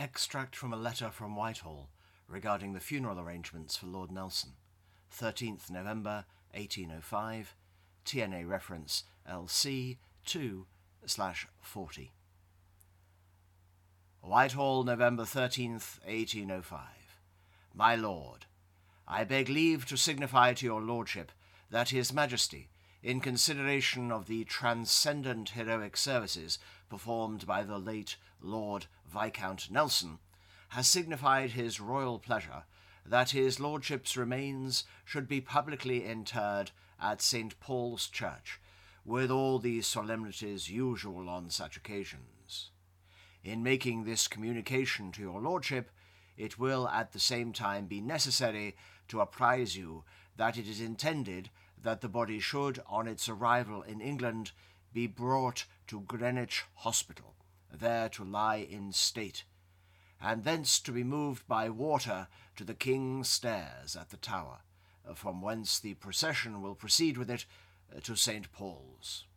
Extract from a letter from Whitehall regarding the funeral arrangements for Lord Nelson, 13th November 1805, TNA reference LC 2/40. Whitehall, November 13th, 1805. My Lord, I beg leave to signify to your Lordship that His Majesty, in consideration of the transcendent heroic services performed by the late Lord Viscount Nelson, has signified his royal pleasure that his Lordship's remains should be publicly interred at St. Paul's Church, with all the solemnities usual on such occasions. In making this communication to your Lordship, it will at the same time be necessary to apprise you that it is intended that the body should, on its arrival in England, be brought to Greenwich Hospital, there to lie in state, and thence to be moved by water to the King's Stairs at the Tower, from whence the procession will proceed with it to St. Paul's.